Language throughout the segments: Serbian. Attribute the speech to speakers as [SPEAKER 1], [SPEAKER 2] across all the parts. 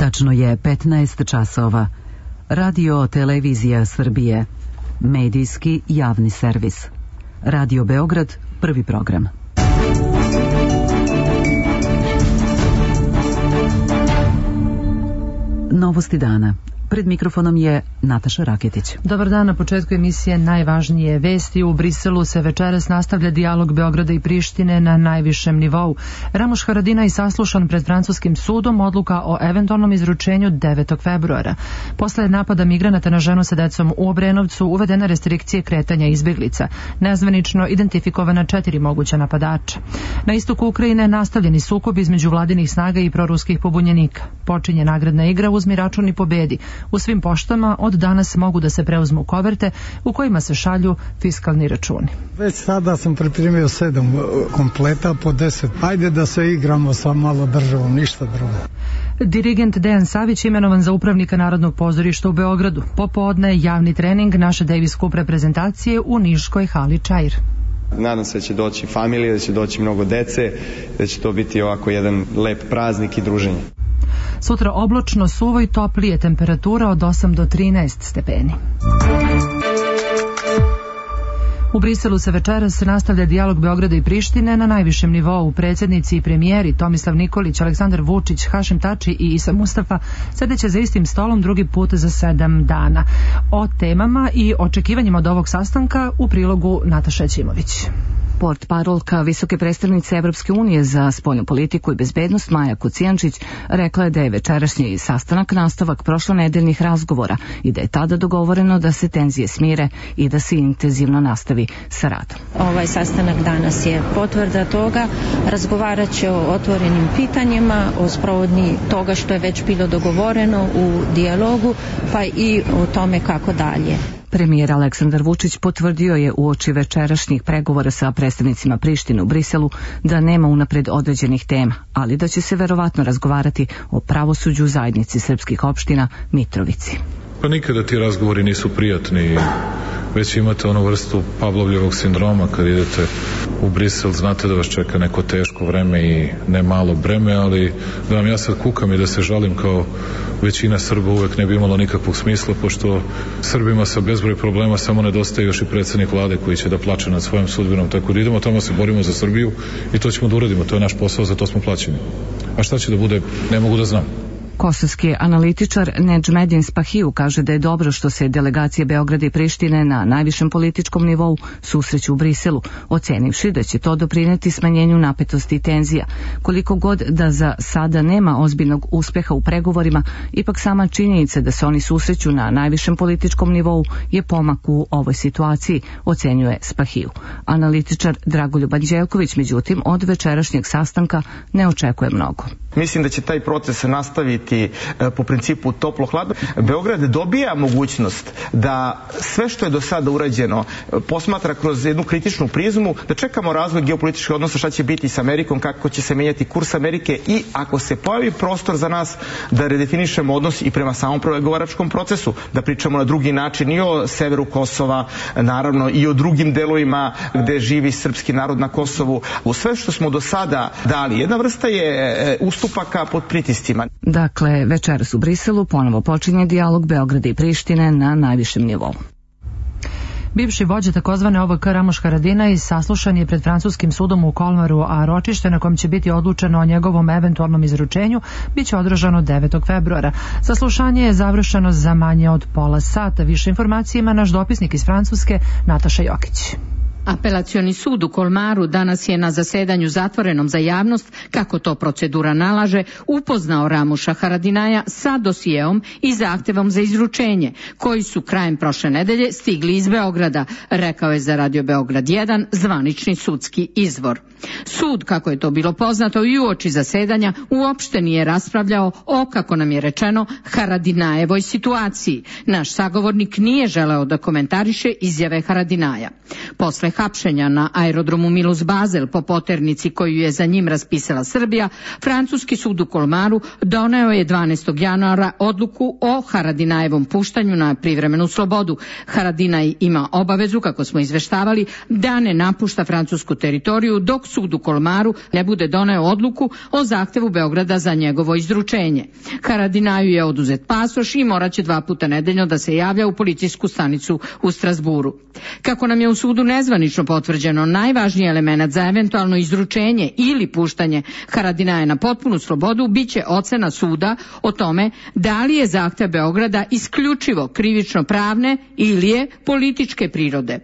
[SPEAKER 1] Tačno je 15 časova. Radio Televizija Srbije. Medijski javni servis. Radio Beograd, prvi program. Novosti dana. Pred mikrofonom je Nataša Raketić.
[SPEAKER 2] Dobar dan, na početku emisije najvažnije vesti. U Briselu se večeras nastavlja dijalog Beograda i Prištine na najvišem nivou. Ramuš Haradinaj saslušan pred francuskim sudom, odluka o eventualnom izručenju 9. februara. Posle napada migranata na ženu sa decom u Obrenovcu uvedena restrikcije kretanja izbjeglica. Nezvanično identifikovana 4 moguća napadača. Na istoku Ukrajine nastavljeni sukob između vladinih snaga i proruskih pobunjenika. Počinje nagradna igra Uzmi račun i pobedi. U svim poštama od danas mogu da se preuzmu koverte u kojima se šalju fiskalni računi.
[SPEAKER 3] Već sada sam pripremio 7 kompleta po 10. Ajde da se igramo sa malo državom, ništa drugo.
[SPEAKER 2] Dirigent Dejan Savić imenovan za upravnika Narodnog pozorišta u Beogradu. Popodne javni trening naše Davis Cup reprezentacije u niškoj hali Čair.
[SPEAKER 4] Nadam se da će doći familija, da će doći mnogo dece, da će to biti ovako jedan lep praznik i druženje.
[SPEAKER 2] Sutra oblačno, suvo i toplije, temperatura od 8 do 13 stepeni. U Briselu se večeras nastavlja dijalog Beograda i Prištine na najvišem nivou. Predsjednici i premijeri Tomislav Nikolić, Aleksandar Vučić, Hašim Tači i Isa Mustafa sedeće za istim stolom drugi put za 7 dana. O temama i očekivanjima od ovog sastanka u prilogu Nataša Ćimović.
[SPEAKER 1] Portparolka visoke predstavnice Evropske unije za spoljnu politiku i bezbednost Maja Kocijančić rekla je da je večerašnji sastanak nastavak prošlonedeljnih razgovora i da je tada dogovoreno da se tenzije smire i da se intenzivno nastavi sa radom.
[SPEAKER 5] Ovaj sastanak danas je potvrda toga. Razgovarat će o otvorenim pitanjima, o sprovodnji toga što je već bilo dogovoreno u dijalogu, pa i o tome kako dalje.
[SPEAKER 1] Premijer Aleksandar Vučić potvrdio je uoči večerašnjih pregovora sa predstavnicima Prištine u Briselu da nema unapred određenih tema, ali da će se verovatno razgovarati o pravosuđu zajednici srpskih opština Mitrovici.
[SPEAKER 6] Pa nikada ti razgovori nisu prijatni, već imate onu vrstu Pavlovljevog sindroma kad idete u Brisel, znate da vas čeka neko teško vreme i ne malo breme, ali da vam ja sad kukam i da se žalim kao većina Srba uvek ne bi imalo nikakvog smisla, pošto Srbima sa bezbroj problema samo nedostaje još i predsjednik vlade koji će da plače nad svojom sudbinom, tako da idemo tamo se borimo za Srbiju i to ćemo da uradimo, to je naš posao, za to smo plaćeni. A šta će da bude, ne mogu da znam.
[SPEAKER 1] Kosovski analitičar Nedžmedin Spahiju kaže da je dobro što se delegacije Beograda i Prištine na najvišem političkom nivou susreću u Briselu, ocenivši da će to doprineti smanjenju napetosti i tenzija. Koliko god da za sada nema ozbiljnog uspeha u pregovorima, ipak sama činjenica da se oni susreću na najvišem političkom nivou je pomak u ovoj situaciji, ocenjuje Spahiju. Analitičar Dragoljub Anđelković, međutim, od večerašnjeg sastanka ne očekuje mnogo.
[SPEAKER 7] Mislim da će taj proces nastaviti po principu toplo-hladno. Beograd dobija mogućnost da sve što je do sada urađeno posmatra kroz jednu kritičnu prizmu, da čekamo razvoj geopolitičkih odnosa, šta će biti s Amerikom, kako će se menjati kurs Amerike i ako se pojavi prostor za nas da redefinišemo odnos i prema samom pregovaračkom procesu, da pričamo na drugi način i o severu Kosova, naravno i o drugim delovima gde živi srpski narod na Kosovu. U sve što smo do sada dali, jedna vrsta je ustupaka pod pritiscima.
[SPEAKER 1] Dakle, večeras u Briselu ponovo počinje dijalog Beograda i Prištine na najvišem nivou.
[SPEAKER 2] Bivši vođa takozvane OVK Ramuš Haradinaj saslušan je pred francuskim sudom u Kolmaru, a ročište na kojem će biti odlučeno o njegovom eventualnom izručenju biće održano 9. februara. Saslušanje je završeno za manje od pola sata. Više informacije ima naš dopisnik iz Francuske Nataša Jokić.
[SPEAKER 8] Apelacioni sud u Kolmaru danas je na zasedanju zatvorenom za javnost, kako to procedura nalaže, upoznao Ramuša Haradinaja sa dosijeom i zahtevom za izručenje, koji su krajem prošle nedelje stigli iz Beograda, rekao je za Radio Beograd 1 zvanični sudski izvor. Sud, kako je to bilo poznato i uoči zasedanja, uopšte nije raspravljao o, kako nam je rečeno, Haradinajevoj situaciji. Naš sagovornik nije želeo da komentariše izjave Haradinaja. Posle hapšenja na aerodromu Milus Basel po poternici koju je za njim raspisala Srbija, francuski sud u Kolmaru doneo je 12. januara odluku o Haradinajevom puštanju na privremenu slobodu. Haradinaj ima obavezu, kako smo izveštavali, da ne napušta francusku teritoriju dok sud u Kolmaru ne bude doneo odluku o zahtevu Beograda za njegovo izručenje. Haradinaju je oduzet pasoš i moraće 2 puta nedeljno da se javlja u policijsku stanicu u Strasburu. Kako nam je u sudu nezvanično potvrđeno, najvažniji element za eventualno izručenje ili puštanje Haradinaja na potpunu slobodu biće ocena suda o tome da li je zahtev Beograda isključivo krivično pravne ili je političke prirode.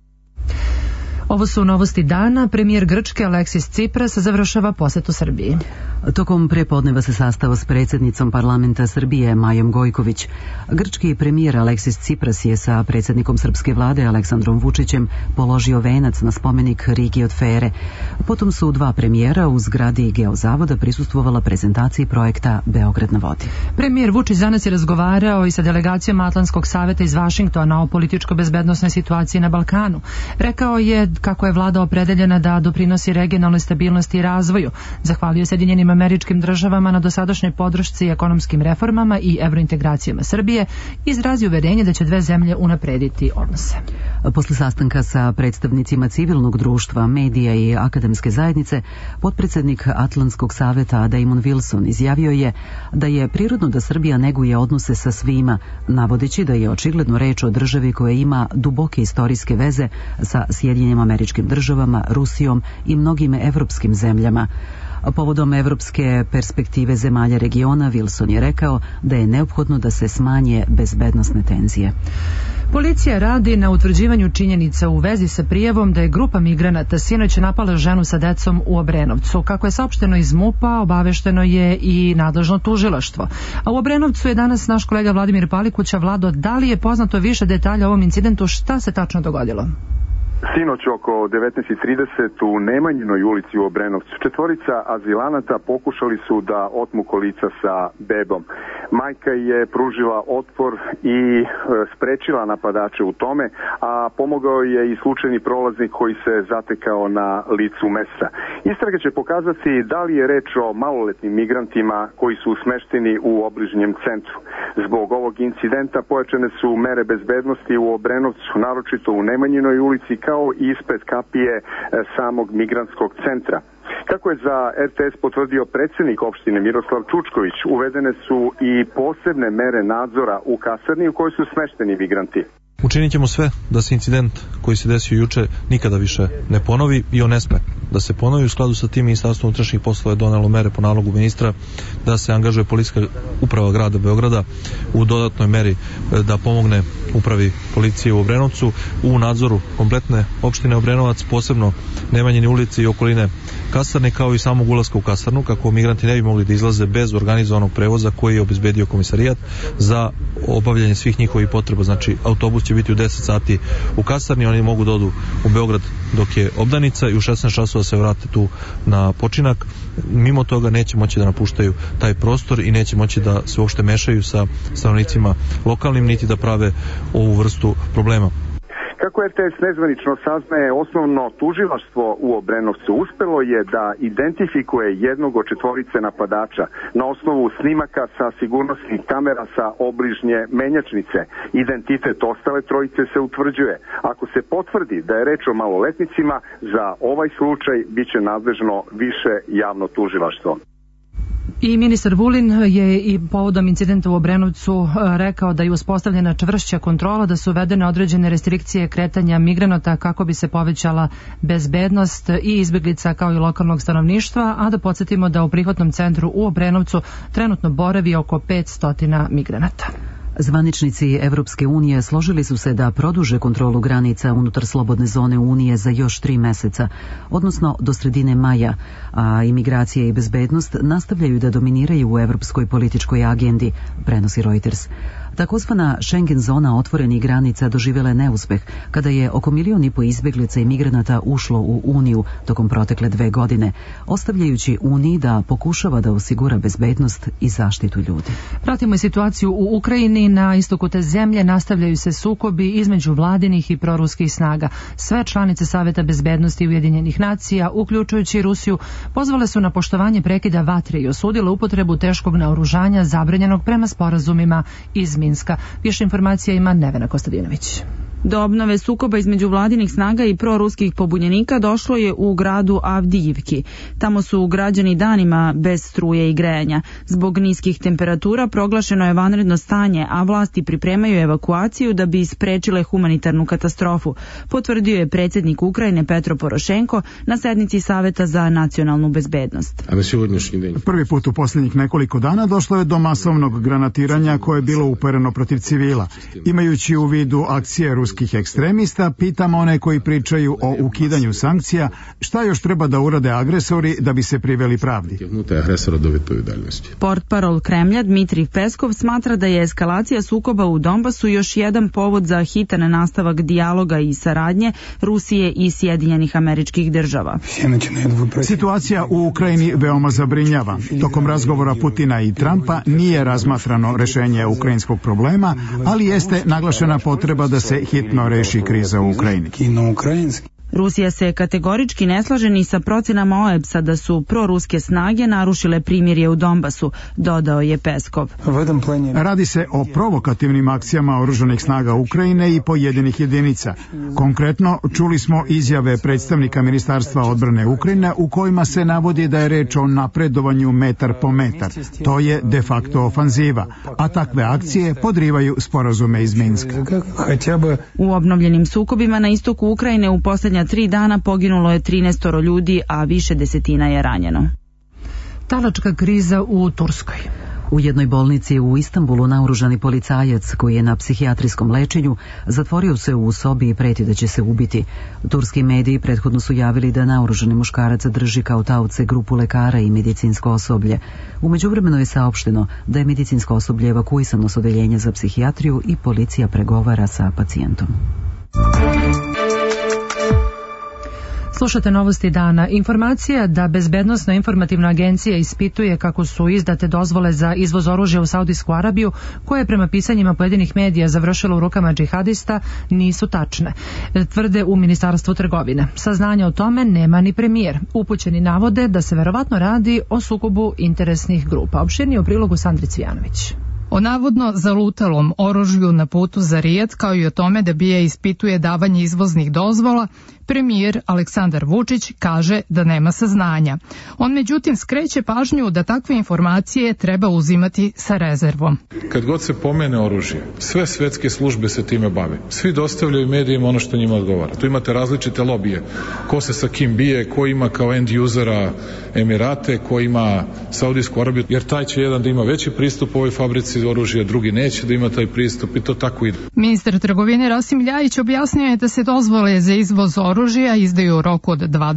[SPEAKER 2] Ovo su novosti dana. Premijer Grčke Aleksis Tsipras završava posetu Srbiji.
[SPEAKER 9] Tokom prepodneva se sastao s predsjednicom parlamenta Srbije Majom Gojković. Grčki premijer Aleksis Tsipras je sa predsjednikom srpske vlade Aleksandrom Vučićem položio venac na spomenik Rigi od Fere. Potom su 2 premijera u zgradi Geozavoda prisustvovala prezentaciji projekta Beograd na vodi.
[SPEAKER 2] Premijer Vučić danas je razgovarao i sa delegacijom Atlantskog saveta iz Vašingtona o političko-bezbednosnoj situaciji na Balkanu. Rekao je kako je vlada opredeljena da doprinosi regionalnoj stabilnosti i razvoju. Zahvalio Sjedinjenim Američkim Državama na dosadašnjoj podršci ekonomskim reformama i evrointegracijama Srbije i izrazio uverenje da će 2 zemlje unaprediti odnose.
[SPEAKER 9] Posle sastanka sa predstavnicima civilnog društva, medija i akademske zajednice, potpredsjednik Atlantskog saveta Damon Wilson izjavio je da je prirodno da Srbija neguje odnose sa svima, navodeći da je očigledno reč o državi koja ima duboke istorijske veze sa Sjedinjenim Američkim Državama, Rusijom i mnogim evropskim zemljama. Povodom evropske perspektive zemalja regiona, Wilson je rekao da je neophodno da se smanje bezbednosne tenzije.
[SPEAKER 2] Policija radi na utvrđivanju činjenica u vezi sa prijavom da je grupa migranata sinoć napala ženu sa decom u Obrenovcu. Kako je saopšteno iz MUP-a, obavešteno je i nadležno tužilaštvo. A u Obrenovcu je danas naš kolega Vladimir Palikuća. Vlado, da li je poznato više detalja o ovom incidentu? Šta se tačno dogodilo?
[SPEAKER 10] Sinoć oko 19:30 u Nemanjinoj ulici u Obrenovcu 4 azilanata pokušali su da otmu kolica sa bebom. Majka je pružila otpor i sprečila napadače u tome, a pomogao je i slučajni prolaznik koji se zatekao na licu mesta. Istraga će pokazati da li je reč o maloletnim migrantima koji su smešteni u obližnjem centru. Zbog ovog incidenta pojačane su mere bezbednosti u Obrenovcu, naročito u Nemanjinoj ulici, kao i ispred kapije samog migrantskog centra. Kako je za RTS potvrdio predsjednik opštine Miroslav Čučković, uvedene su i posebne mere nadzora u kasarni u kojoj su smešteni migranti.
[SPEAKER 11] Učinit ćemo sve da se incident koji se desio juče nikada više ne ponovi i on ne sme da se ponovi. U skladu sa tim Ministarstvo unutrašnjih poslova je donelo mere po nalogu ministra da se angažuje policijska uprava grada Beograda u dodatnoj meri da pomogne upravi policije u Obrenovcu u nadzoru kompletne opštine Obrenovac, posebno Nemanjine ulici i okoline kasarne, kao i samog ulaska u kasarnu, kako migranti ne bi mogli da izlaze bez organizovanog prevoza koji je obezbedio komisarijat za obavljanje svih njihovih potreba. Znači, autobus će biti u 10 sati u kasarni, oni mogu da odu u Beograd dok je obdanica i u 16 časova se vrate tu na počinak. Mimo toga neće moći da napuštaju taj prostor i neće moći da se uopšte mešaju sa stanovnicima lokalnim, niti da prave ovu vrstu problema.
[SPEAKER 10] Kako RTS nezvanično saznaje, osnovno tužilaštvo u Obrenovcu uspelo je da identifikuje jednog od 4 napadača na osnovu snimaka sa sigurnosnih kamera sa obližnje menjačnice. Identitet ostale 3 se utvrđuje. Ako se potvrdi da je reč o maloletnicima, za ovaj slučaj biće nadležno više javno tužilaštvo.
[SPEAKER 2] I ministar Vulin je i povodom incidenta u Obrenovcu rekao da je uspostavljena čvršća kontrola, da su uvedene određene restrikcije kretanja migranata kako bi se povećala bezbednost i izbjeglica kao i lokalnog stanovništva, a da podsjetimo da u prihvatnom centru u Obrenovcu trenutno boravi oko 500 migranata.
[SPEAKER 9] Zvaničnici Evropske unije složili su se da produže kontrolu granica unutar slobodne zone Unije za još 3 meseca, odnosno do sredine maja, a imigracija i bezbednost nastavljaju da dominiraju u evropskoj političkoj agendi, prenosi Reuters. Takozvana Schengen zona otvorenih granica doživjela je neuspeh kada je oko 1,5 milijuna izbjeglica i migranata ušlo u Uniju tokom protekle 2 godine, ostavljajući Uniji da pokušava da osigura bezbednost i zaštitu ljudi.
[SPEAKER 2] Pratimo i situaciju u Ukrajini. Na istoku te zemlje nastavljaju se sukobi između vladinih i proruskih snaga. Sve članice Saveta bezbednosti Ujedinjenih nacija, uključujući Rusiju, pozvale su na poštovanje prekida vatre i osudile upotrebu teškog naoružanja zabranjenog prema sporazumima iz Minska. Više informacija ima Nevena Kostadinović.
[SPEAKER 12] Do obnove sukoba između vladinih snaga i proruskih pobunjenika došlo je u gradu Avdijivki. Tamo su građani danima bez struje i grejanja. Zbog niskih temperatura proglašeno je vanredno stanje, a vlasti pripremaju evakuaciju da bi sprečile humanitarnu katastrofu, potvrdio je predsjednik Ukrajine Petro Porošenko na sednici Saveta za nacionalnu bezbednost.
[SPEAKER 13] Prvi put u posljednjih nekoliko dana došlo je do masovnog granatiranja koje je bilo upereno protiv civila. Imajući u vidu akcije ruskih ekstremista, pitam one koji pričaju o ukidanju sankcija, šta još treba da urade agresori da bi se priveli pravdi.
[SPEAKER 12] Portparol Kremlja Dmitrij Peskov smatra da je eskalacija sukoba u Donbasu još jedan povod za hitan nastavak dijaloga i saradnje Rusije i Sjedinjenih Američkih Država.
[SPEAKER 13] Situacija u Ukrajini veoma zabrinjava. Tokom razgovora Putina i Trumpa nije razmatrano rešenje ukrajinskog problema, ali jeste naglašena potreba da se hitno reši kriza u Ukrajini.
[SPEAKER 12] Rusija se kategorički ne slaže ni sa procenama OEBS-a da su proruske snage narušile primirje u Donbasu, dodao je Peskov.
[SPEAKER 13] Radi se o provokativnim akcijama oružanih snaga Ukrajine i pojedinih jedinica. Konkretno, čuli smo izjave predstavnika Ministarstva odbrane Ukrajine u kojima se navodi da je reč o napredovanju metar po metar. To je de facto ofanziva, a takve akcije podrivaju sporazume iz Minska.
[SPEAKER 12] U obnovljenim sukobima na istoku Ukrajine u posljednja 3 dana poginulo je 13 ljudi, a više desetina je ranjeno.
[SPEAKER 2] Talačka kriza u Turskoj.
[SPEAKER 9] U jednoj bolnici u Istanbulu naoružani policajac koji je na psihijatrijskom lečenju zatvorio se u sobi i preti da će se ubiti. Turski mediji prethodno su javili da naoružani muškarac drži kao taoce grupu lekara i medicinsko osoblje. U međuvremenu je saopšteno da je medicinsko osoblje evakuisano s odeljenja za psihijatriju i policija pregovara sa pacijentom.
[SPEAKER 2] Slušate novosti dana. Informacija da Bezbednosno-informativna agencija ispituje kako su izdate dozvole za izvoz oružja u Saudijsku Arabiju, koje je prema pisanjima pojedinih medija završilo u rukama džihadista, nisu tačne, tvrde u Ministarstvu trgovine. Saznanja o tome nema ni premijer. Upućeni navode da se verovatno radi o sukobu interesnih grupa. Opširnije u prilogu Sandri Cvijanović.
[SPEAKER 14] O navodno zalutalom oružju na putu za Rijad, kao i o tome da BIA ispituje davanje izvoznih dozvola, premijer Aleksandar Vučić kaže da nema saznanja. On međutim skreće pažnju da takve informacije treba uzimati sa rezervom.
[SPEAKER 6] Kad god se pomene oružje, sve svetske službe se time bave. Svi dostavljaju medijima ono što njima odgovara. Tu imate različite lobije. Ko se sa kim bije, ko ima kao end usera Emirate, ko ima Saudijsku Arabiju, jer taj će jedan da ima veći pristup ovoj fabrici oružja, drugi neće da ima taj pristup i to tako ide.
[SPEAKER 14] Ministar trgovine Rasim Ljajić objasnio je da se dozvole za izvoz oružja izdaju u roku od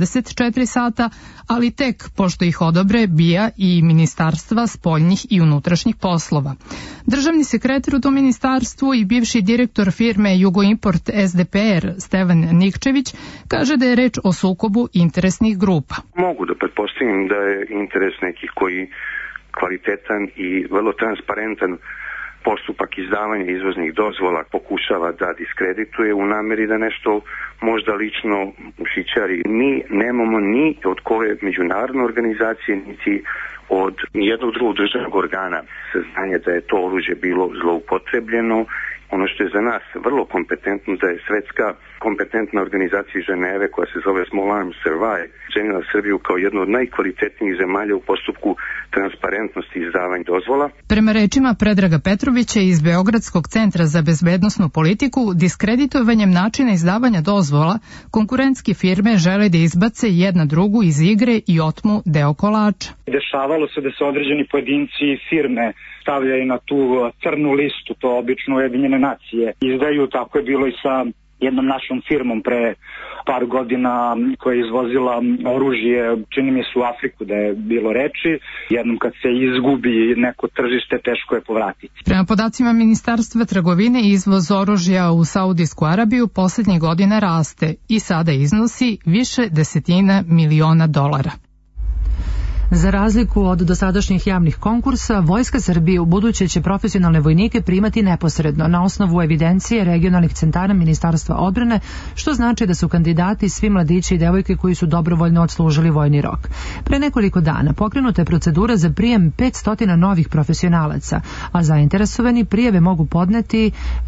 [SPEAKER 14] 24 sata, ali tek pošto ih odobre BIA i Ministarstva spoljnih i unutrašnjih poslova. Državni sekretar u tom ministarstvu i bivši direktor firme Jugoimport SDPR Stevan Nikčević kaže da je reč o sukobu interesnih grupa.
[SPEAKER 15] Mogu da pretpostavim da je interes nekih koji kvalitetan i vrlo transparentan postupak izdavanja izvoznih dozvola pokušava da diskredituje u nameri da nešto možda lično ušićari. Mi nemamo ni od koje međunarodne organizacije niti od nijednog drugog državnog organa saznanje da je to oružje bilo zloupotrebljeno. Ono što je za nas vrlo kompetentno da je svetska kompetentna organizacija iz Ženeve koja se zove Small Arms Survive cenila Srbiju kao jednu od najkvalitetnijih zemalja u postupku transparentnosti izdavanja dozvola.
[SPEAKER 14] Prema rečima Predraga Petrovića iz Beogradskog centra za bezbednosnu politiku, diskreditovanjem načina izdavanja dozvola, konkurentske firme žele da izbace jedna drugu iz igre i otmu deo kolača.
[SPEAKER 16] Dešavalo se da se određeni pojedinci i firme stavljaju na tu crnu listu, to obično Ujedinjene nacije izdaju, tako je bilo i sa jednom našom firmom pre par godina koja je izvozila oružje, čini mi se u Afriku da je bilo reči, jednom kad se izgubi neko tržište teško je povratiti.
[SPEAKER 14] Prema podacima Ministarstva trgovine, izvoz oružja u Saudijsku Arabiju poslednje godine raste i sada iznosi više desetina miliona dolara.
[SPEAKER 2] Za razliku od dosadašnjih javnih konkursa, Vojska Srbije u buduće će profesionalne vojnike primati neposredno na osnovu evidencije regionalnih centara Ministarstva odbrane, što znači da su kandidati svi mladići i devojke koji su dobrovoljno odslužili vojni rok. Pre nekoliko dana pokrenuta je procedura za prijem 500 novih profesionalaca, a zainteresovani prijave mogu podneti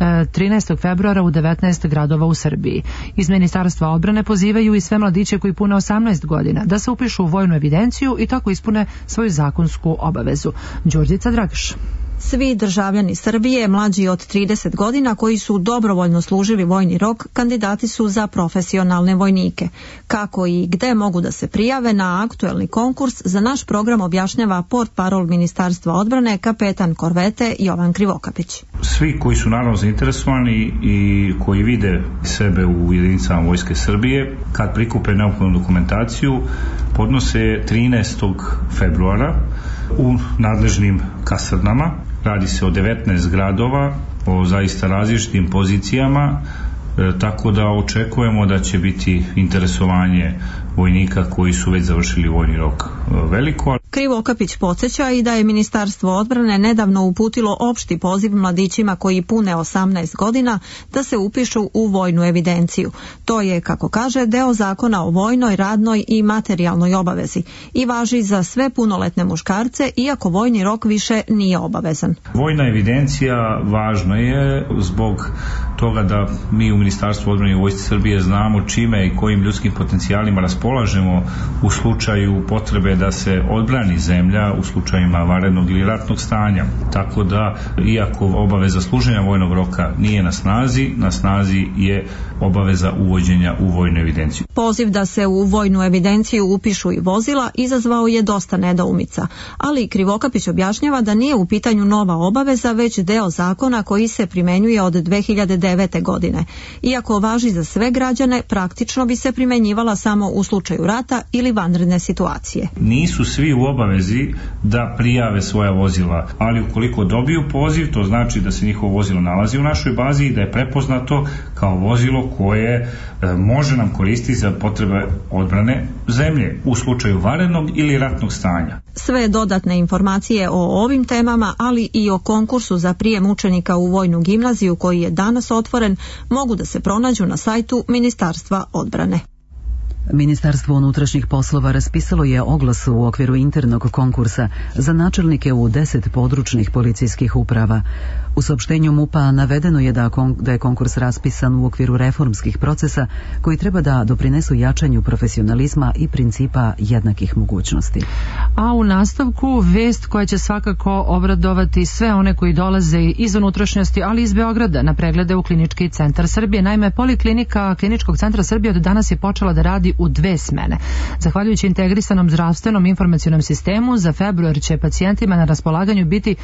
[SPEAKER 2] 13. februara u 19 gradova u Srbiji. Iz Ministarstva odbrane pozivaju i sve mladiće koji pune 18 godina da se upišu u vojnu evidenciju i tako ispune svoju zakonsku obavezu. Đurđica Dragaš.
[SPEAKER 17] Svi državljani Srbije mlađi od 30 godina koji su dobrovoljno služili vojni rok kandidati su za profesionalne vojnike. Kako i gde mogu da se prijave na aktuelni konkurs, za naš program objašnjava portparol Ministarstva odbrane, kapetan korvete Jovan Krivokapić.
[SPEAKER 18] Svi koji su naravno zainteresovani i koji vide sebe u jedinicama Vojske Srbije, kad prikupe neophodnu dokumentaciju, podnose 13. februara u nadležnim kasarnama. Radi se o 19 gradova, o zaista različitim pozicijama, tako da očekujemo da će biti interesovanje vojnika koji su već završili vojni rok veliko.
[SPEAKER 17] Krivokapić podsjeća i da je Ministarstvo odbrane nedavno uputilo opšti poziv mladićima koji pune 18 godina da se upišu u vojnu evidenciju. To je, kako kaže, deo zakona o vojnoj, radnoj i materijalnoj obavezi i važi za sve punoletne muškarce, iako vojni rok više nije obavezan.
[SPEAKER 18] Vojna evidencija važna je zbog toga da mi u Ministarstvu odbrane i Vojsci Srbije znamo čime i kojim ljudskim potencijalima raspolažemo u slučaju potrebe da se odbrani zemlja u slučajima vanrednog ili ratnog stanja. Tako da, iako obaveza služenja vojnog roka nije na snazi je obaveza uvođenja u vojnu evidenciju.
[SPEAKER 17] Poziv da se u vojnu evidenciju upišu i vozila izazvao je dosta nedoumica, ali Krivokapić objašnjava da nije u pitanju nova obaveza, već deo zakona koji se primenjuje od 2009. godine. Iako važi za sve građane, praktično bi se primenjivala samo u slučaju rata ili vanredne situacije.
[SPEAKER 18] Nisu svi u obavezi da prijave svoja vozila, ali ukoliko dobiju poziv, to znači da se njihovo vozilo nalazi u našoj bazi i da je prepoznato kao vozilo koje može nam koristiti za potrebe odbrane zemlje u slučaju vanrednog ili ratnog stanja.
[SPEAKER 17] Sve dodatne informacije o ovim temama, ali i o konkursu za prijem učenika u vojnu gimnaziju koji je danas otvoren, mogu da se pronađu na sajtu Ministarstva odbrane.
[SPEAKER 9] Ministarstvo unutrašnjih poslova raspisalo je oglas u okviru internog konkursa za načelnike u 10 područnih policijskih uprava. U saopštenju MUP-a navedeno je da je konkurs raspisan u okviru reformskih procesa koji treba da doprinesu jačanju profesionalizma i principa jednakih mogućnosti.
[SPEAKER 2] A u nastavku vest koja će svakako obradovati sve one koji dolaze iz unutrašnjosti, ali iz Beograda na preglede u Klinički centar Srbije. Naime, Poliklinika Kliničkog centra Srbije od danas je počela da radi u 2 smene. Zahvaljujući integrisanom zdravstvenom informacionom sistemu, za februar će pacijentima na raspolaganju biti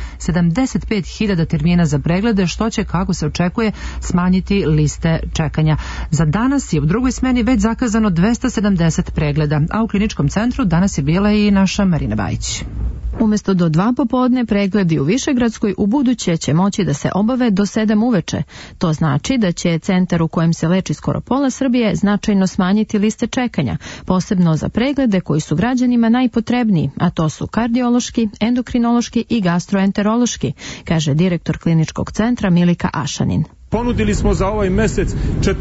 [SPEAKER 2] 75.000 termina za preglede, što će, kako se očekuje, smanjiti liste čekanja. Za danas je u drugoj smeni već zakazano 270 pregleda, a u Kliničkom centru danas je bila i naša Marina Bajić.
[SPEAKER 19] Umesto do 2 popodne, pregledi u Višegradskoj u buduće će moći da se obave do 7 uveče. To znači da će centar u kojem se leči skoro pola Srbije značajno smanjiti liste čekanja, posebno za preglede koji su građanima najpotrebniji, a to su kardiološki, endokrinološki i gastroenterološki, kaže direktor Kliničkog centra Milika Ašanin.
[SPEAKER 20] Ponudili smo za ovaj mesec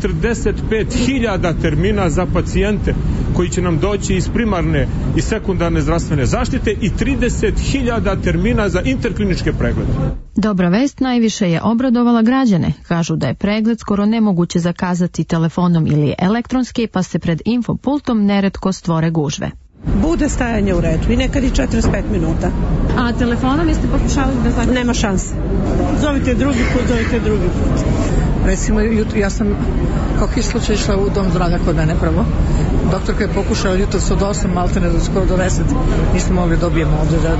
[SPEAKER 20] 45.000 termina za pacijente koji će nam doći iz primarne i sekundarne zdravstvene zaštite i 30.000 termina za interkliničke preglede.
[SPEAKER 19] Dobra vest najviše je obradovala građane. Kažu da je pregled skoro nemoguće zakazati telefonom ili elektronski, pa se pred infopultom neretko stvore gužve.
[SPEAKER 21] Bude stajanje u redu i nekad i 45 minuta.
[SPEAKER 19] A telefonom jeste pokušavali da zakazate?
[SPEAKER 21] Nema šanse. Zovite drugi put. Recimo, ja sam kao slučaj išla u dom zdravlja kod mene prvo.
[SPEAKER 3] Doktorka je pokušala jutros od 8 maltene do skoro do 10. Nismo mogli dobijemo ovde da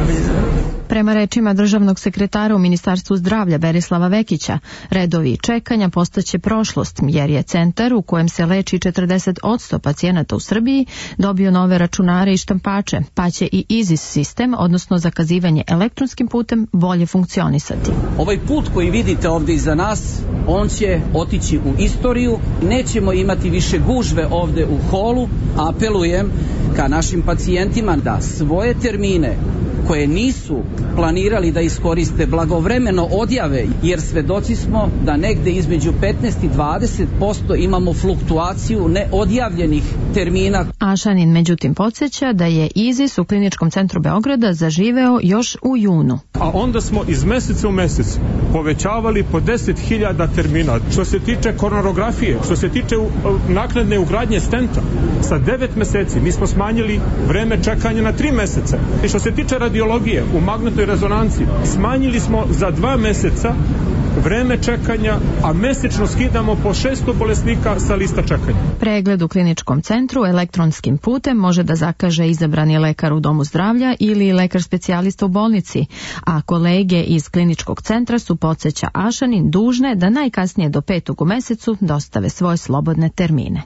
[SPEAKER 19] Prema rečima državnog sekretara u Ministarstvu zdravlja Berislava Vekića, redovi čekanja postaće prošlost, jer je centar u kojem se leči 40% pacijenata u Srbiji dobio nove računare i štampače, pa će i IZIS sistem, odnosno zakazivanje elektronskim putem, bolje funkcionisati.
[SPEAKER 22] Ovaj put koji vidite ovdje iza nas, on će otići u istoriju, nećemo imati više gužve ovdje u holu. Apelujem ka našim pacijentima da svoje termine koje nisu planirali da iskoriste blagovremeno odjave, jer svedoci smo da negde između 15 i 20% imamo fluktuaciju neodjavljenih termina.
[SPEAKER 19] Ašanin međutim podsjeća da je IZIS u Kliničkom centru Beograda zaživeo još u junu.
[SPEAKER 20] A onda smo iz meseca u mesec povećavali po 10.000 termina. Što se tiče koronarografije, što se tiče naknadne ugradnje stenta, sa 9 meseci mi smo smanjili vreme čekanja na 3 meseca. I što se tiče radiologije u magnetnoj rezonanci, smanjili smo za 2 meseca vreme čekanja, a mesečno skidamo po 600 bolesnika sa lista čekanja.
[SPEAKER 19] Pregled u kliničkom centru elektronskim putem može da zakaže izabrani lekar u domu zdravlja ili lekar specijalista u bolnici, a kolege iz kliničkog centra su, podsjeća Ašanin, dužne da najkasnije do 5. u mesecu dostave svoje slobodne termine.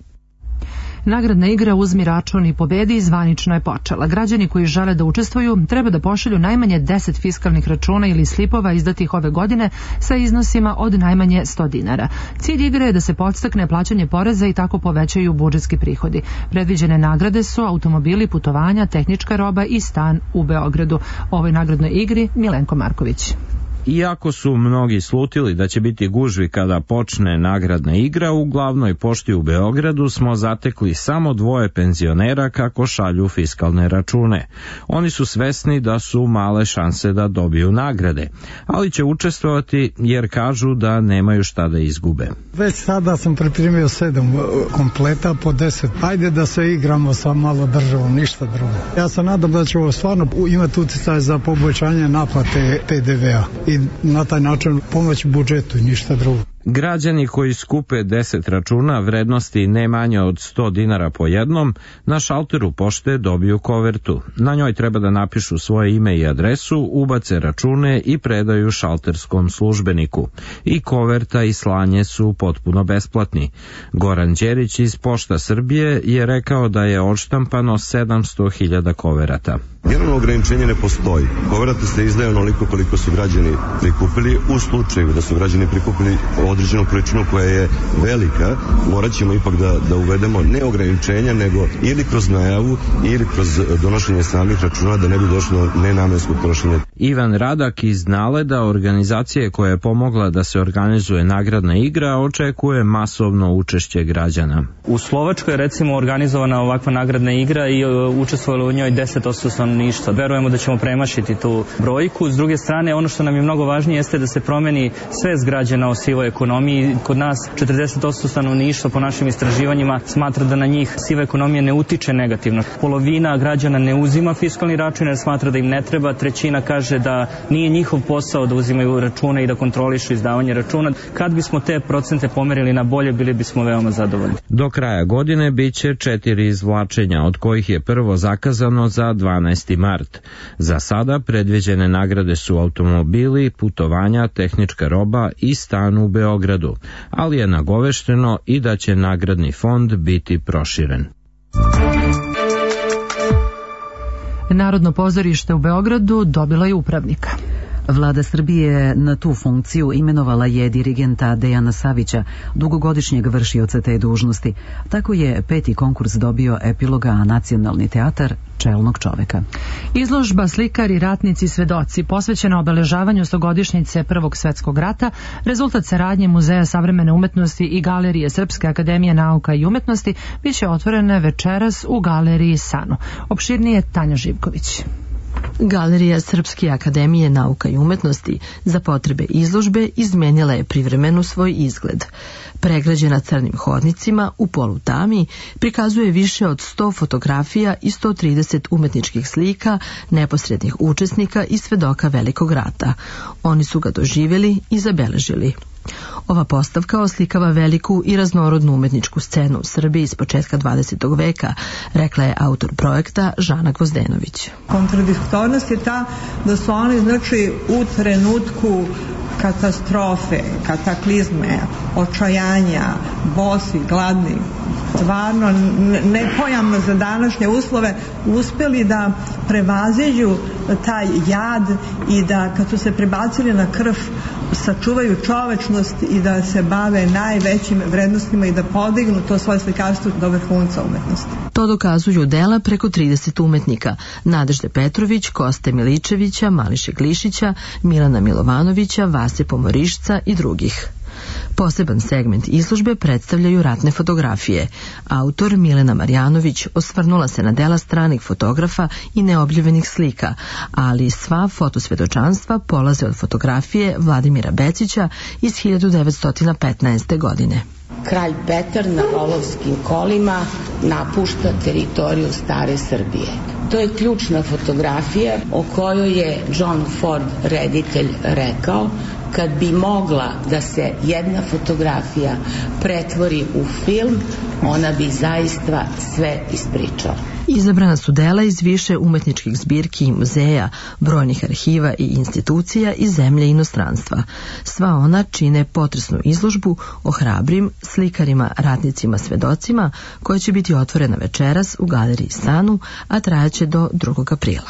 [SPEAKER 2] Nagradna igra Uzmi račun i pobedi zvanično je počela. Građani koji žele da učestvuju treba da pošalju najmanje 10 fiskalnih računa ili slipova izdatih ove godine sa iznosima od najmanje 100 dinara. Cilj igre je da se podstakne plaćanje poreza i tako povećaju budžetski prihodi. Predviđene nagrade su automobili, putovanja, tehnička roba i stan u Beogradu. O ovoj nagradnoj igri Milenko Marković.
[SPEAKER 23] Iako su mnogi slutili da će biti gužvi kada počne nagradna igra, u glavnoj pošti u Beogradu smo zatekli samo 2 penzionera kako šalju fiskalne račune. Oni su svesni da su male šanse da dobiju nagrade, ali će učestvovati jer kažu da nemaju šta da izgube.
[SPEAKER 24] Već sada sam pripremio 7 kompleta po 10. Ajde da se igramo sa malo državom, ništa drugo. Ja se nadam da će ovo stvarno imati utjecaj za poboljšanje naplate PDV-a i na taj način pomoći budžetu i ništa drugo.
[SPEAKER 23] Građani koji skupe 10 računa vrednosti ne manje od 100 dinara po jednom, na šalteru pošte dobiju kovertu. Na njoj treba da napišu svoje ime i adresu, ubace račune i predaju šalterskom službeniku. I koverta i slanje su potpuno besplatni. Goran Đerić iz Pošta Srbije je rekao da je odštampano 700.000 koverata.
[SPEAKER 25] Generalno ograničenje ne postoji. Koverate se izdaju onoliko koliko su građani prikupili. U slučaju da su građani prikupili određenu količinu koja je velika, morat ćemo ipak da uvedemo ne ograničenja, nego ili kroz najavu ili kroz donošenje samih računa da ne bi došlo do nenamenskog trošenja.
[SPEAKER 23] Ivan Radak iz Naleda, organizacije koja je pomogla da se organizuje nagradna igra, očekuje masovno učešće građana.
[SPEAKER 26] U Slovačkoj je recimo organizovana ovakva nagradna igra i učestvovalo u njoj 10% stanovništva. Verujemo da ćemo premašiti tu brojku. S druge strane, ono što nam je mnogo važnije jeste da se promeni svest građana o sivoj ekonomiji. Kod nas 40% stanovništva po našim istraživanjima smatra da na njih siva ekonomija ne utiče negativno. Polovina građana ne uzima fiskalni račun jer smatra da im ne treba, trećina kaže da nije njihov posao da uzimaju račune i da kontrolišu izdavanje računa. Kad bismo te procente pomerili na bolje, bili bismo veoma zadovoljni.
[SPEAKER 23] Do kraja godine biće 4 izvlačenja, od kojih je prvo zakazano za 12. mart. Za sada predviđene nagrade su automobili, putovanja, tehnička roba i stan u Beogradu, ali je nagovešteno i da će nagradni fond biti proširen.
[SPEAKER 2] Narodno pozorište u Beogradu dobilo je upravnika.
[SPEAKER 9] Vlada Srbije na tu funkciju imenovala je dirigenta Dejana Savića, dugogodišnjeg vršioca te dužnosti. Tako je 5. konkurs dobio epiloga, a Nacionalni teatar čelnog čoveka.
[SPEAKER 2] Izložba Slikari, ratnici, svedoci, posvećena obeležavanju 100-godišnjice Prvog svetskog rata, rezultat saradnje Muzeja savremene umetnosti i Galerije Srpske akademije nauka i umetnosti, biće otvorene večeras u Galeriji Sanu. Opširnije Tanja Živković.
[SPEAKER 27] Galerija Srpske akademije nauka i umetnosti za potrebe izložbe izmenila je privremeno svoj izgled. Pregrađena crnim hodnicima u polutami prikazuje više od 100 fotografija i 130 umetničkih slika neposrednih učesnika i svedoka Velikog rata. Oni su ga doživjeli i zabeležili. Ova postavka oslikava veliku i raznorodnu umetničku scenu u Srbiji s početka 20. veka, rekla je autor projekta Žana Gvozdenović.
[SPEAKER 3] Kontradiktornost je ta da su oni, znači, u trenutku katastrofe, kataklizme, očajanja, bosi, gladni, stvarno nepojamno za današnje uslove, uspeli da prevaziđu taj jad i da kad su se prebacili na krv sačuvaju čovečnost i da se bave najvećim vrednostima i da podignu to svoje slikarstvo do vrhunca umetnosti.
[SPEAKER 27] To dokazuju dela preko 30 umetnika: Nadežde Petrović, Koste Miličevića, Mališe Glišića, Milana Milovanovića, Vase Pomorišca i drugih. Poseban segment izložbe predstavljaju ratne fotografije. Autor Milena Marjanović osvrnula se na dela stranih fotografa i neobljivenih slika, ali sva fotosvedočanstva polaze od fotografije Vladimira Becića iz 1915. godine.
[SPEAKER 1] Kralj Petar na volovskim kolima napušta teritoriju stare Srbije. To je ključna fotografija o kojoj je John Ford, reditelj, rekao: kad bi mogla da se jedna fotografija pretvori u film, ona bi zaista sve ispričala.
[SPEAKER 27] Izabrana su dela iz više umetničkih zbirki i muzeja, brojnih arhiva i institucija iz zemlje i inostranstva. Sva ona čine potresnu izložbu o hrabrim slikarima, ratnicima, svedocima, koja će biti otvorena večeras u galeriji Stanu, a trajaće do 2. aprila.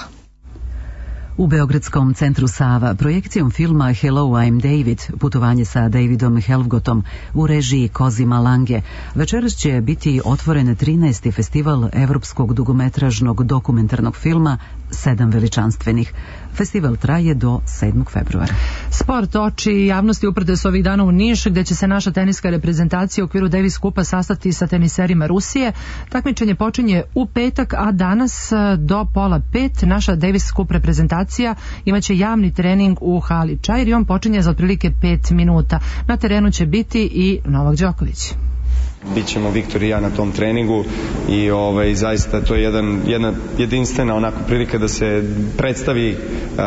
[SPEAKER 9] U Beogradskom centru Sava projekcijom filma Hello, I'm David, putovanje sa Davidom Helfgotom u režiji Kozima Lange, večeras će biti otvoren 13. festival evropskog dugometražnog dokumentarnog filma 7 veličanstvenih. Festival traje do 7. februara.
[SPEAKER 2] Sport oči javnosti uprde su ovih dana u Niš, gde će se naša teniska reprezentacija u okviru Davis Kupa sastati sa teniserima Rusije. Takmičenje počinje u petak, a danas do 4:30 naša Davis Kup reprezentacija imaće javni trening u hali Čair i on počinje za otprilike 5 minuta. Na terenu će biti i Novak Đoković.
[SPEAKER 4] Bićemo Viktor i ja na tom treningu i zaista to je jedna jedinstvena onako prilika da se predstavi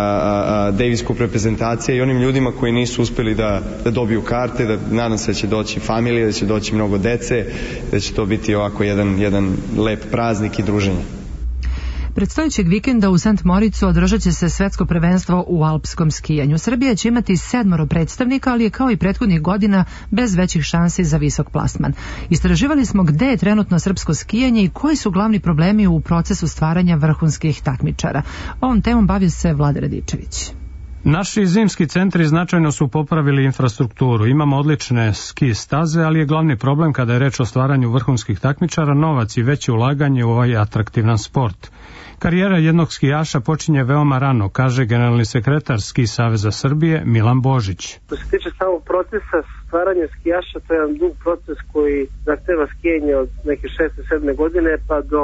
[SPEAKER 4] Davis Cup reprezentacija i onim ljudima koji nisu uspeli da dobiju karte, da nadam se da će doći familije, da će doći mnogo dece, da će to biti ovako jedan lep praznik i druženje.
[SPEAKER 2] Predstojećeg vikenda u St. Moricu održat će se svetsko prvenstvo u alpskom skijanju. Srbija će imati 7 predstavnika, ali je kao i prethodnih godina bez većih šansi za visok plasman. Istraživali smo gde je trenutno srpsko skijanje i koji su glavni problemi u procesu stvaranja vrhunskih takmičara. Ovom temom bavio se Vlada Radičević.
[SPEAKER 5] Naši zimski centri značajno su popravili infrastrukturu. Imamo odlične ski staze, ali je glavni problem kada je reč o stvaranju vrhunskih takmičara novac i veće ulaganje u ovaj atraktivan sport. Karijera jednog skijaša počinje veoma rano, kaže generalni sekretar Ski saveza Srbije Milan Božić.
[SPEAKER 7] Što se tiče samog procesa stvaranja skijaša, to je jedan dug proces koji zahteva skijanje od neke 6-7 godine pa do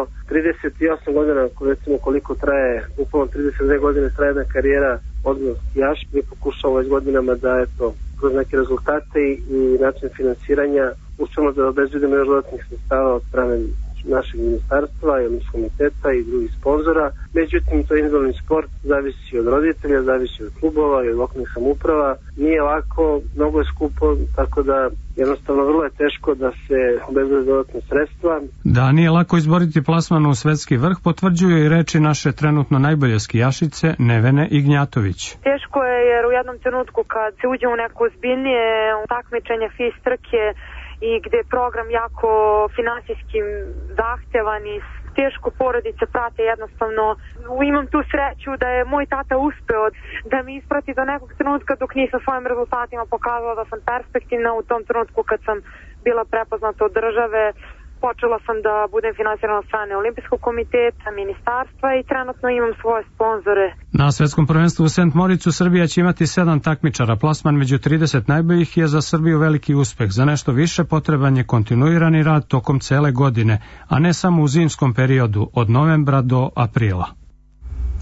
[SPEAKER 7] 38 godina, recimo koliko traje, bukvalno 32 godine traje jedna karijera odličnog skijaša. Mi pokušamo već godinama da kroz neke rezultate i način finansiranja uspemo da obezbedimo još dodatnih sredstava od strane našeg ministarstva i odnosno komiteta i drugih sponzora. Međutim, to je individualni sport, zavisi od roditelja, zavisi od klubova i od lokalnih samouprava. Nije lako, mnogo je skupo, tako da jednostavno vrlo je teško da se obezbede dodatne sredstva.
[SPEAKER 5] Da nije lako izboriti plasman u svetski vrh, potvrđuju i reči naše trenutno najbolje skijašice Nevene Ignjatović.
[SPEAKER 8] Teško je jer u jednom trenutku kad se uđe u neko ozbiljnije takmičenje, FIS trke, i gde je program jako finansijski zahtevan i teško porodice prate, jednostavno imam tu sreću da je moj tata uspeo da mi isprati do nekog trenutka dok nisam svojim rezultatima pokazala da sam perspektivna. U tom trenutku kad sam bila prepoznata od države, počela sam da budem finansirana od strane Olimpijskog komiteta, ministarstva i trenutno imam svoje sponzore.
[SPEAKER 5] Na svetskom prvenstvu u St. Moricu Srbija će imati 7 takmičara. Plasman među 30 najboljih je za Srbiju veliki uspeh. Za nešto više potreban je kontinuirani rad tokom cele godine, a ne samo u zimskom periodu od novembra do aprila.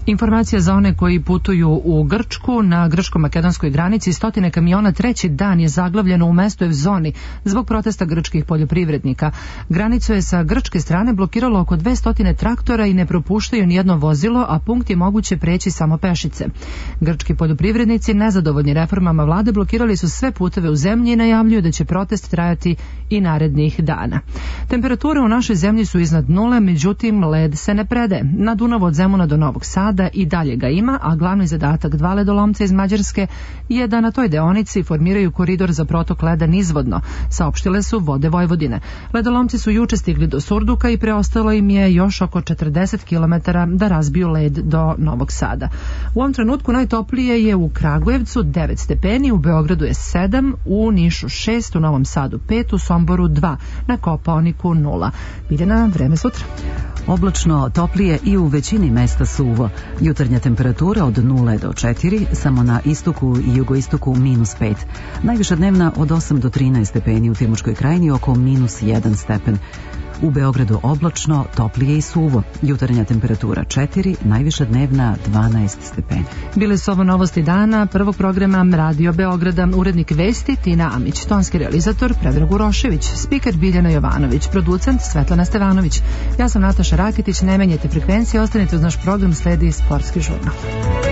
[SPEAKER 2] Informacija za one koji putuju u Grčku. Na grčko-makedonskoj granici stotine kamiona treći dan je zaglavljeno u mestu Evzoni zbog protesta grčkih poljoprivrednika. Granicu je sa grčke strane blokiralo oko 200 traktora i ne propuštaju nijedno vozilo, a punkt je moguće preći samo pešice. Grčki poljoprivrednici, nezadovoljni reformama vlade, blokirali su sve puteve u zemlji i najavljuju da će protest trajati i narednih dana. Temperature u našoj zemlji su iznad nule, međutim led se ne predaje. Na Dunavu od Zemuna do Novog Sada i dalje ga ima, a glavni zadatak dva ledolomca iz Mađarske je da na toj deonici formiraju koridor za protok leda nizvodno, saopštile su Vode Vojvodine. Ledolomci su juče stigli do Surduka i preostalo im je još oko 40 km da razbiju led do Novog Sada. U ovom trenutku najtoplije je u Kragujevcu 9 stepeni, u Beogradu je 7, u Nišu 6, u Novom Sadu 5, u Somboru 2, na Kopaoniku 0. Biljana, vreme sutra.
[SPEAKER 9] Oblačno, toplije i u većini mesta suvo. Jutarnja temperatura od 0 do 4, samo na istoku i jugoistoku -5. Najviša dnevna od 8 do 13 stepeni, u Timočkoj krajini oko -1 stepen. U Beogradu oblačno, toplije i suvo. Jutarnja temperatura 4, najviša dnevna 12 stepeni.
[SPEAKER 2] Bile su ovo novosti dana prvog programa Radio Beograda. Urednik vesti Tina Amić, tonski realizator Predrag Urošević, spiker Biljana Jovanović, producent Svetlana Stevanović. Ja sam Nataša Rakitić, ne menjajte frekvencije, ostanite uz naš program, sledi sportski žurnal.